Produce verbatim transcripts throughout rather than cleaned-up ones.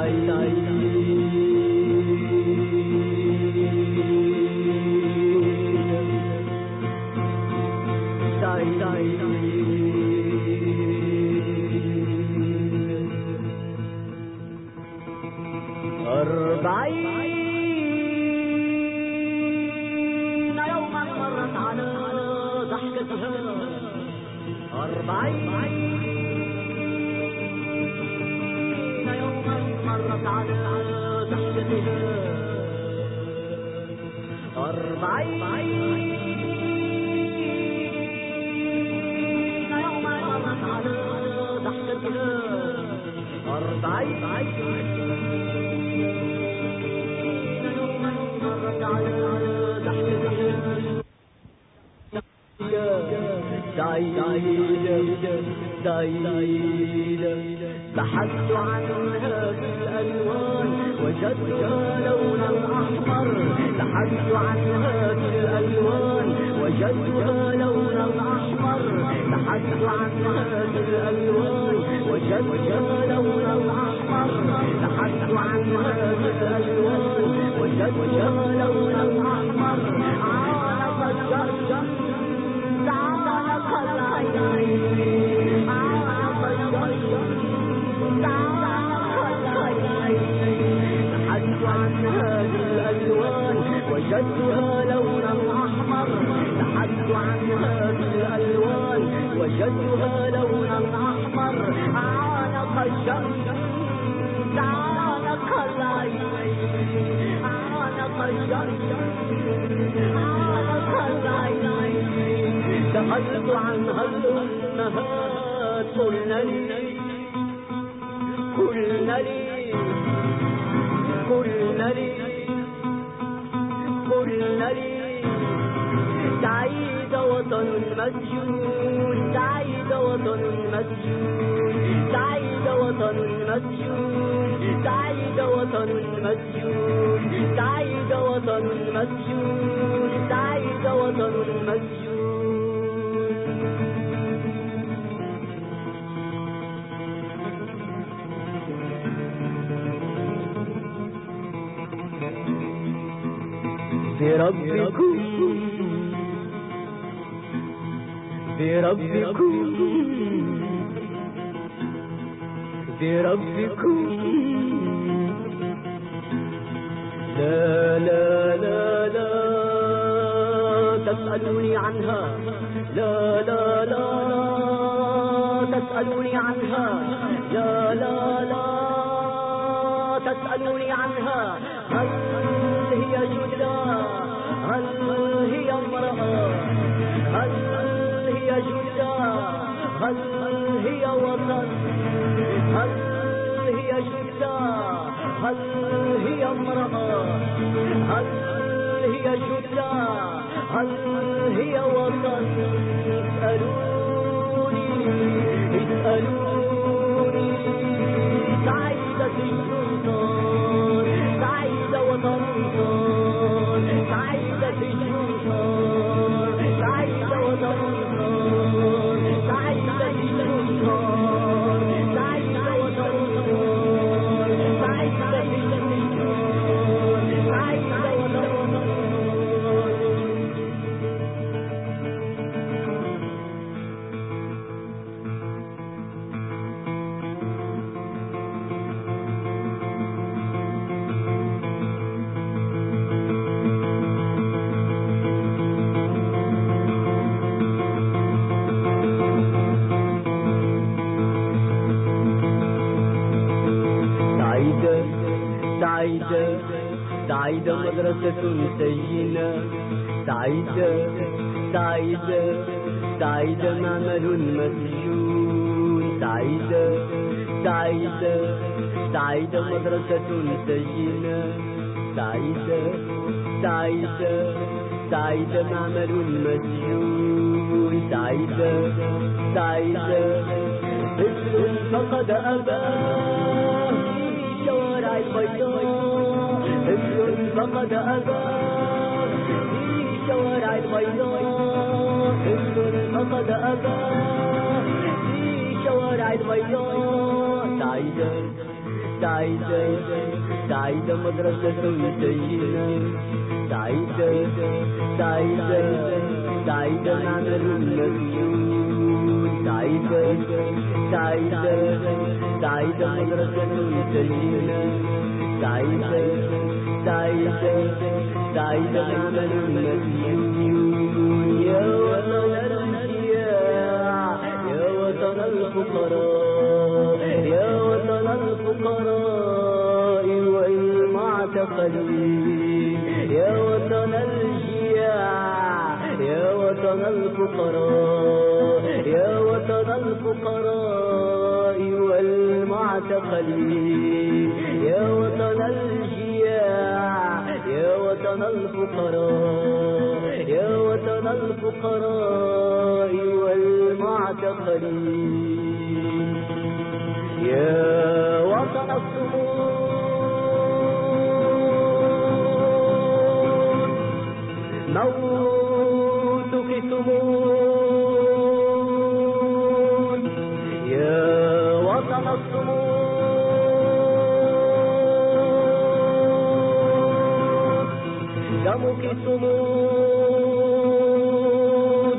أربعين يوما مرت على ضحكتها أربعين يوما مرت على ضحكتها أربعين يوما مرت على ضحكتها أربعين سعيدة سعيدة بحثت عنها في الألوان وجدتها لونا أحمر بحثت عنها في الألوان وجدتها لونا أحمر بحثت عنها في الألوان وجدتها لونا أحمر بحثت عنها في الألوان وجدتها لونا أحمر عانق الشرق بحثت عنها بالألوان وجدتها لونا أحمر بحثت عنها بالألوان وجدتها لونا أحمر عانق الشمس عانق العين عانق الشمس عانق العين سألت عنها الأمهات قلن لي قلن لي قلن لي قلن لي سعيد وطن مسجون سعيد وطن مسجون سعيد وطن مسجون سعيد وطن مسجون سعيد وطن مسجون سعيد وطن مسجون بربكم بربكم بربكم لا لا لا لا تسألوني عنها لا لا لا تسألوني عنها لا لا لا تسألوني عنها هل هي جدة هل هي امرأة هل هي جدة هل هي وطن هل هي جدة هل هي امرأة هل هي جدة هل هي وطن اسألوني اسألوني سعيدة السلطان سعيدة وطن سعيدة السلطان سعيدة وطن سعيدة السلطان سعيدة وطن سعيدة السلطان سعيدة وطن سعيدة سعيدة مدرسة زينة سعيدة سعيدة سعيدة معمل مسجون سعيدة سعيدة سعيدة مدرسة زينة سعيدة سعيدة سعيدة معمل مسجون سعيدة سعيدة طفل فقد أباه شوارع البيضاء طفل فقد أباه في شوارع البيضاء طفل فقد أباه في شوارع البيضاء سعيدة سعيدة سعيدة مدرسة زينة، سعيدة سعيدة سعيدة معمل مسجون، سعيدة سعيدة سعيدة مدرسة زينة، سعيدة سعيدة سعيدة معمل مسجون. يا وطن الأشياء يا وطن الفقراء، يا وطن الفقراء والمعتقلين، يا وطن الجياع يا وطن الفقراء، يا وطن الفقراء والمعتقلين، يا وطن الجياع يا وطن الفقراء، يا وطن الفقراء والمعتقلين، يا وطن الصمود موتك صمود، يا وطن الصمود دمك صمود.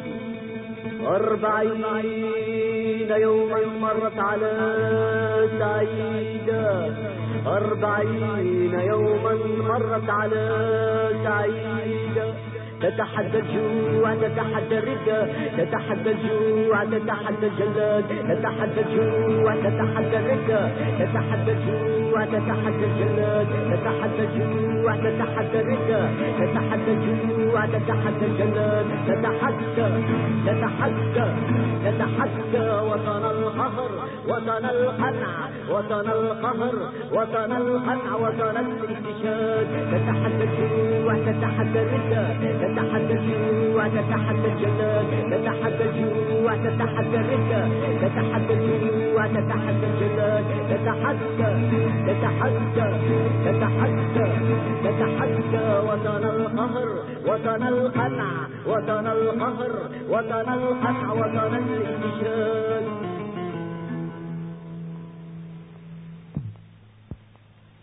أربعين يوما مرت على سعيدة، أربعين يوما مرت على سعيدة، تتحدى الجوع تتحدى الردة، تتحدى الجوع تتحدى الجلاد، تتحدى الجوع تتحدى الردة، تتحدى الجوع تتحدى الجلاد، تتحدى الجوع تتحدى الردة، تتحدى الجوع تتحدى الجلاد، تتحدى تتحدى تتحدى وطن القهر وطن القنع وطن القهر وطن القنع وطن الاستشهاد، تتحدى الجوع تتحدى الردة، تتحدى الجوع تتحدى الجلاد، تتحدى الجوع تتحدى الردة، تتحدى الجوع تتحدى الجلاد، تتحدى تتحدى تتحدى تتحدى وطن القهر وطن القنع وطن القهر وطن القنع وطن الاستشهاد.